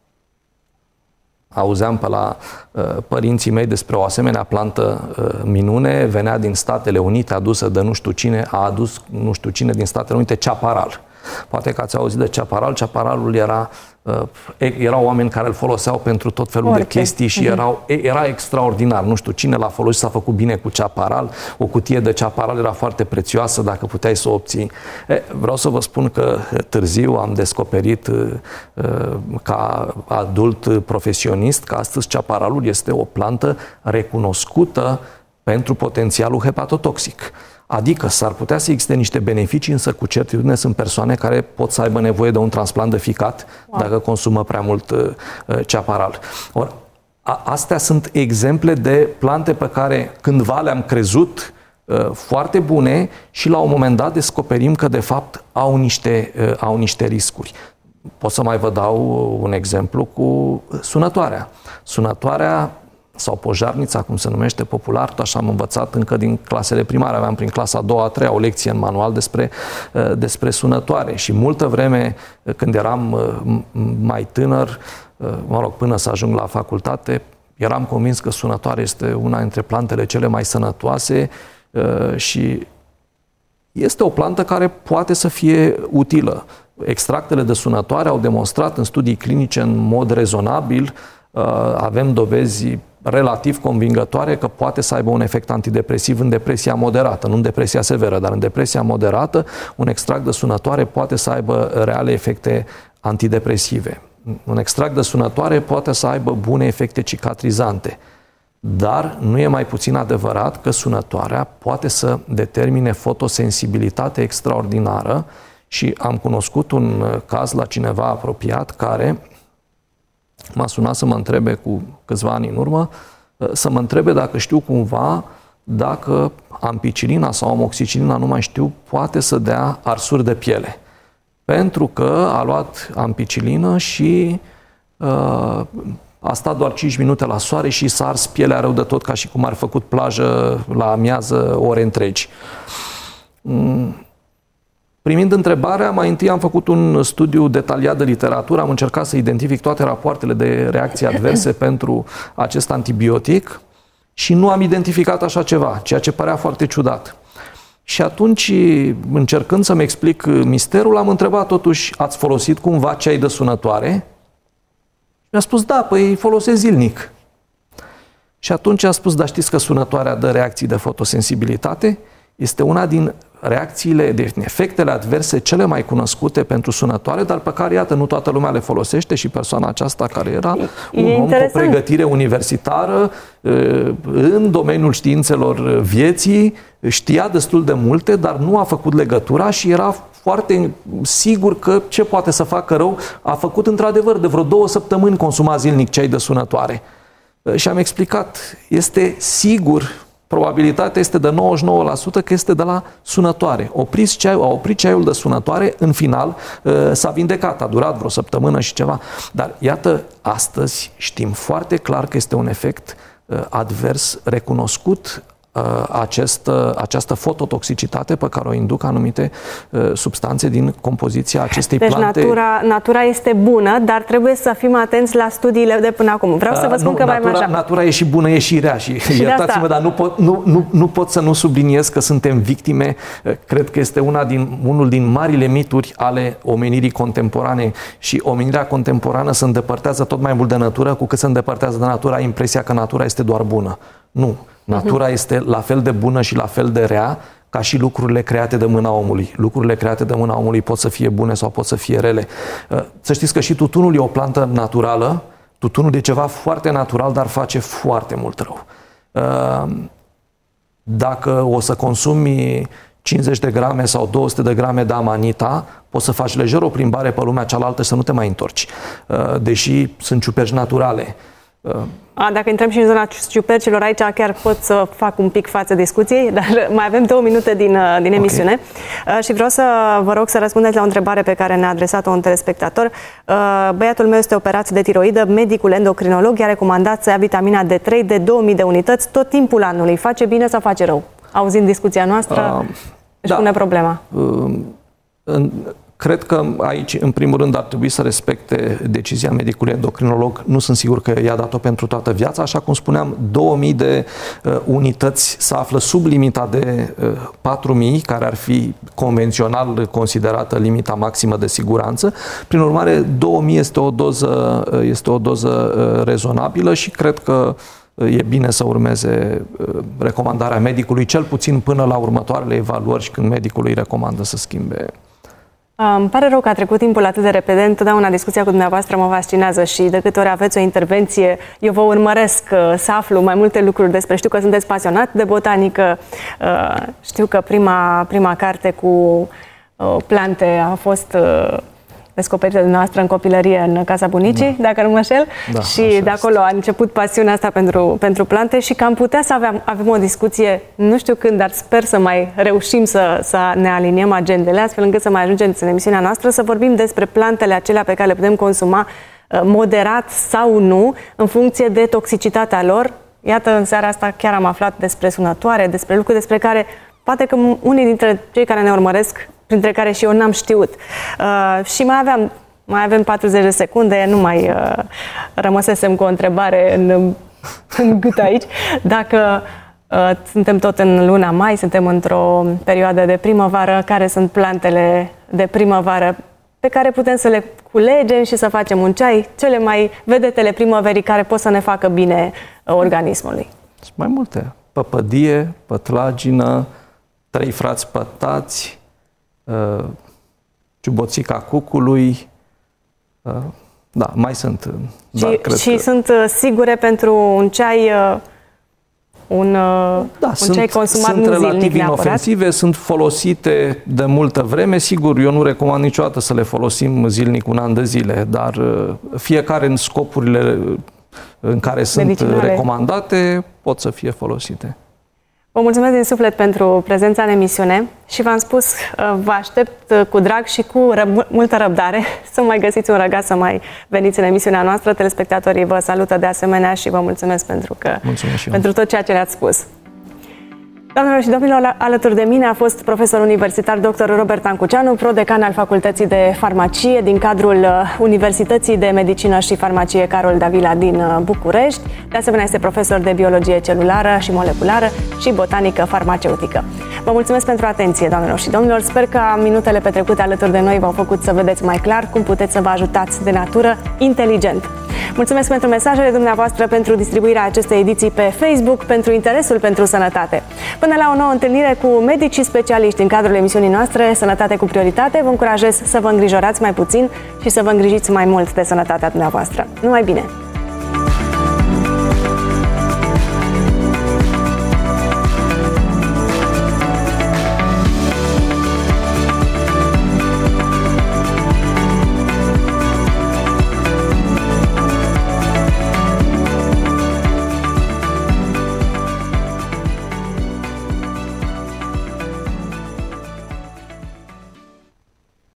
auzeam pe la uh, părinții mei despre o asemenea plantă uh, minune, venea din Statele Unite, adusă de nu știu cine, a adus nu știu cine din Statele Unite chaparral. Poate că ați auzit de chaparral. Chaparralul era, uh, erau oameni care îl foloseau pentru tot felul Orice. de chestii și erau, era extraordinar. Nu știu cine l-a folosit, s-a făcut bine cu chaparral. O cutie de chaparral era foarte prețioasă dacă puteai să o obții. E, vreau să vă spun că târziu am descoperit uh, ca adult profesionist că astăzi chaparralul este o plantă recunoscută pentru potențialul hepatotoxic. Adică s-ar putea să existe niște beneficii, însă cu certitudine sunt persoane care pot să aibă nevoie de un transplant de ficat wow. dacă consumă prea mult uh, chaparral. Or, a, astea sunt exemple de plante pe care cândva le-am crezut uh, foarte bune și la un moment dat descoperim că de fapt au niște, uh, au niște riscuri. Pot să mai vă dau un exemplu cu sunătoarea. Sunătoarea sau pojarnița, cum se numește popular, tot așa am învățat încă din clasele primare, aveam prin clasa a doua, a treia o lecție în manual despre, despre sunătoare și multă vreme când eram mai tânăr, mă rog, până să ajung la facultate, eram convins că sunătoare este una dintre plantele cele mai sănătoase și este o plantă care poate să fie utilă. Extractele de sunătoare au demonstrat în studii clinice în mod rezonabil, avem dovezi relativ convingătoare că poate să aibă un efect antidepresiv în depresia moderată, nu în depresia severă, dar în depresia moderată un extract de sunătoare poate să aibă reale efecte antidepresive. Un extract de sunătoare poate să aibă bune efecte cicatrizante, dar nu e mai puțin adevărat că sunătoarea poate să determine fotosensibilitate extraordinară și am cunoscut un caz la cineva apropiat care m-a sunat să mă întrebe cu câțiva ani în urmă, să mă întrebe dacă știu cumva dacă ampicilina sau amoxicilina, nu mai știu, poate să dea arsuri de piele. Pentru că a luat ampicilină și uh, a stat doar cinci minute la soare și s-a ars pielea rău de tot, ca și cum ar fi făcut plajă la amiază ore întregi. Mm. Primind întrebarea, mai întâi am făcut un studiu detaliat de literatură, am încercat să identific toate rapoartele de reacții adverse pentru acest antibiotic și nu am identificat așa ceva, ceea ce părea foarte ciudat. Și atunci, încercând să-mi explic misterul, am întrebat totuși, ați folosit cumva ceai de sunătoare? Mi-a spus, da, păi folosesc zilnic. Și atunci a spus, dar știți că sunătoarea dă reacții de fotosensibilitate? Este una din reacțiile, de efectele adverse cele mai cunoscute pentru sunătoare, dar pe care, iată, nu toată lumea le folosește și persoana aceasta, care era un e om interesant. Cu o pregătire universitară în domeniul științelor vieții, știa destul de multe, dar nu a făcut legătura și era foarte sigur că ce poate să facă rău. A făcut într-adevăr de vreo două săptămâni consuma zilnic ceai de sunătoare. Și am explicat, este sigur, probabilitatea este de nouăzeci și nouă la sută că este de la sunătoare. Opriți ceaiul, a oprit ceaiul de sunătoare, în final s-a vindecat, a durat vreo săptămână și ceva. Dar iată, astăzi știm foarte clar că este un efect advers recunoscut, această, această fototoxicitate pe care o induc anumite uh, substanțe din compoziția acestei deci plante. Deci natura, natura este bună, dar trebuie să fim atenți la studiile de până acum. Vreau uh, să vă spun nu, că natura, mai așa. Natura e și bună, e și rea. Și, și iertați-mă, dar nu pot, nu, nu, nu pot să nu subliniez că suntem victime. Cred că este una din, unul din marile mituri ale omenirii contemporane și omenirea contemporană se îndepărtează tot mai mult de natură, cu cât se îndepărtează de natura, ai impresia că natura este doar bună. Nu. Natura este la fel de bună și la fel de rea ca și lucrurile create de mâna omului. Lucrurile create de mâna omului pot să fie bune sau pot să fie rele. Să știți că și tutunul e o plantă naturală. Tutunul e ceva foarte natural, dar face foarte mult rău. Dacă o să consumi cincizeci de grame sau două sute de grame de amanita, poți să faci lejer o plimbare pe lumea cealaltă și să nu te mai întorci. Deși sunt ciuperci naturale. A, dacă intrăm și în zona ciupercilor, aici chiar pot să fac un pic față discuției, dar mai avem două minute din, din emisiune. Okay. Și vreau să vă rog să răspundeți la o întrebare pe care ne-a adresat-o un telespectator. Băiatul meu este operat de tiroidă, medicul endocrinolog i-a recomandat să ia vitamina D trei de două mii de unități tot timpul anului. Face bine sau face rău? Auzind discuția noastră, uh, își da. pune problema. Uh, în... Cred că aici, în primul rând, ar trebui să respecte decizia medicului endocrinolog. Nu sunt sigur că i-a dat-o pentru toată viața. Așa cum spuneam, două mii de uh, unități se află sub limita de uh, patru mii, care ar fi convențional considerată limita maximă de siguranță. Prin urmare, două mii este o doză, uh, este o doză uh, rezonabilă și cred că e bine să urmeze recomandarea medicului, cel puțin până la următoarele evaluări și când medicul îi recomandă să schimbe. Îmi pare rău că a trecut timpul atât de repede. Întotdeauna discuția cu dumneavoastră mă fascinează și de câte ori aveți o intervenție, eu vă urmăresc să aflu mai multe lucruri despre. Știu că sunteți pasionat de botanică, știu că prima, prima carte cu plante a fost descoperită de dumneavoastră în copilărie în casa bunicii, da. dacă nu mă înșel, da, și de acolo a început pasiunea asta pentru, pentru plante și că am putea să avem, avem o discuție, nu știu când, dar sper să mai reușim să, să ne aliniem agendele, astfel încât să mai ajungem în emisiunea noastră, să vorbim despre plantele acelea pe care le putem consuma moderat sau nu, în funcție de toxicitatea lor. Iată, în seara asta chiar am aflat despre sunătoare, despre lucruri despre care poate că unii dintre cei care ne urmăresc, printre care și eu, n-am știut. Uh, și mai aveam, mai avem patruzeci de secunde, nu mai uh, rămăsesem cu o întrebare în, în gât aici. Dacă uh, suntem tot în luna mai, suntem într-o perioadă de primăvară, care sunt plantele de primăvară pe care putem să le culegem și să facem un ceai, cele mai vedetele primăverii care pot să ne facă bine organismului? Sunt mai multe. Păpădie, pătlagină, trei frați pătați, ciuboțica cucului, da, mai sunt. Și, cred și că... sunt sigure pentru un ceai, un, da, un sunt, ceai consumat sunt nu zilnic relativ neapărat? inofensive, sunt folosite de multă vreme. Sigur, eu nu recomand niciodată să le folosim zilnic un an de zile, dar fiecare în scopurile în care sunt medicinale recomandate pot să fie folosite. Vă mulțumesc din suflet pentru prezența în emisiune și v-am spus, vă aștept cu drag și cu răb- multă răbdare să mai găsiți un răgaz să mai veniți în emisiunea noastră. Telespectatorii vă salută de asemenea și vă mulțumesc pentru, că, pentru tot ceea ce le-ați spus. Doamnelor și domnilor, alături de mine a fost profesor universitar doctor Robert Ancuceanu, prodecan al Facultății de Farmacie din cadrul Universității de Medicină și Farmacie Carol Davila din București. De asemenea, este profesor de biologie celulară și moleculară și botanică farmaceutică. Vă mulțumesc pentru atenție, doamnelor și domnilor. Sper că minutele petrecute alături de noi v-au făcut să vedeți mai clar cum puteți să vă ajutați de natură inteligent. Mulțumesc pentru mesajele dumneavoastră, pentru distribuirea acestei ediții pe Facebook, pentru interesul pentru sănătate. Până la o nouă întâlnire cu medici și specialiști în cadrul emisiunii noastre Sănătate cu prioritate, vă încurajez să vă îngrijorați mai puțin și să vă îngrijiți mai mult de sănătatea dumneavoastră. Numai bine!